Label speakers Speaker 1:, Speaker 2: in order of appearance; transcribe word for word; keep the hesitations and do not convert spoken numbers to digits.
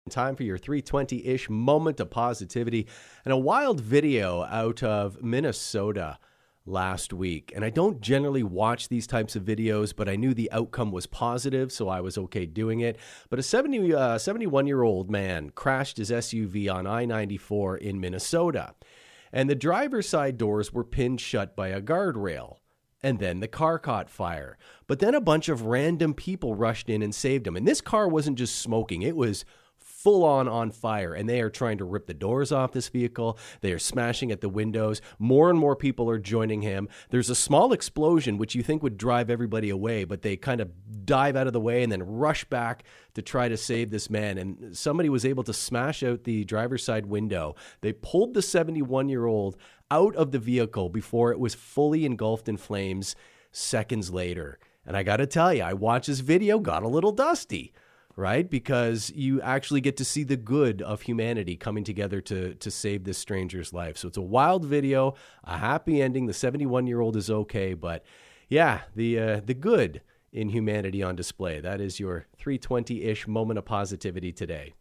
Speaker 1: Time for your three twenty-ish moment of positivity and a wild video out of Minnesota last week. And I don't generally watch these types of videos, but I knew the outcome was positive, so I was okay doing it. But a seventy, uh, seventy-one-year-old man crashed his S U V on I ninety-four in Minnesota, and the driver's side doors were pinned shut by a guardrail. And then the car caught fire. But then a bunch of random people rushed in and saved him. And this car wasn't just smoking, it was full on on fire, and they are trying to rip the doors off this vehicle. They are smashing at the windows. More and more people are joining him. There's a small explosion, which you think would drive everybody away, but they kind of dive out of the way and then rush back to try to save this man. And somebody was able to smash out the driver's side window. They pulled the seventy-one-year-old out of the vehicle before it was fully engulfed in flames seconds later. And I got to tell you, I watched this video, got a little dusty. Right? Because you actually get to see the good of humanity coming together to to save this stranger's life. So it's a wild video, a happy ending. The seventy-one-year-old is okay, but yeah, the uh, the good in humanity on display. That is your three twenty-ish moment of positivity today.